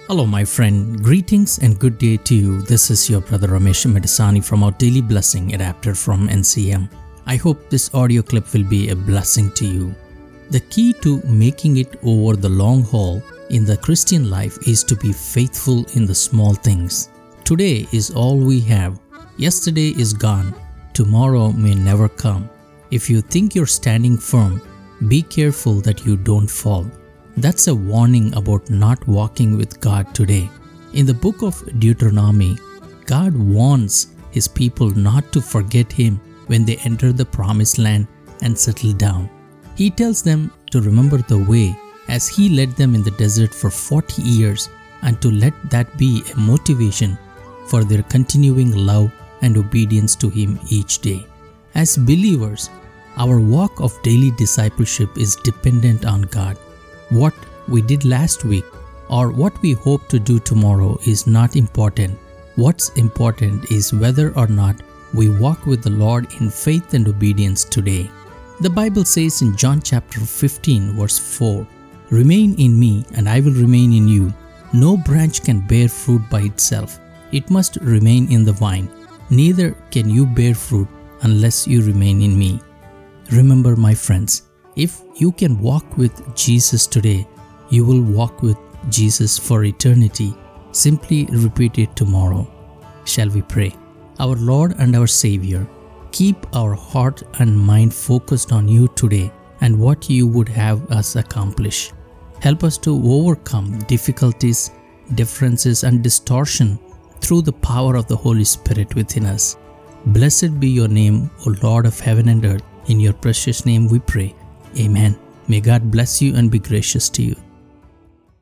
Hello my friend, greetings and good day to you. This is your brother Ramesh Medisani from our Daily Blessing adapted from NCM. I hope this audio clip will be a blessing to you. The key to making it over the long haul in the Christian life is to be faithful in the small things. Today is all we have. Yesterday is gone. Tomorrow may never come. If you think you're standing firm, be careful that you don't fall. That's a warning about not walking with God today. In the book of Deuteronomy, God warns His people not to forget Him when they enter the promised land and settle down. He tells them to remember the way as He led them in the desert for 40 years and to let that be a motivation for their continuing love and obedience to Him each day. As believers, our walk of daily discipleship is dependent on God. What we did last week or what we hope to do tomorrow is not important. What's important is whether or not we walk with the Lord in faith and obedience today. The Bible says in John chapter 15 verse 4, "Remain in me and I will remain in you. No branch can bear fruit by itself. It must remain in the vine. Neither can you bear fruit unless you remain in me." Remember, my friends, if you can walk with Jesus today, you will walk with Jesus for eternity. Simply repeat it tomorrow. Shall we pray? Our Lord and our Savior, keep our heart and mind focused on you today and what you would have us accomplish. Help us to overcome difficulties, differences, and distortion through the power of the Holy Spirit within us. Blessed be your name, O Lord of heaven and earth. In your precious name we pray. Amen. May God bless you and be gracious to you.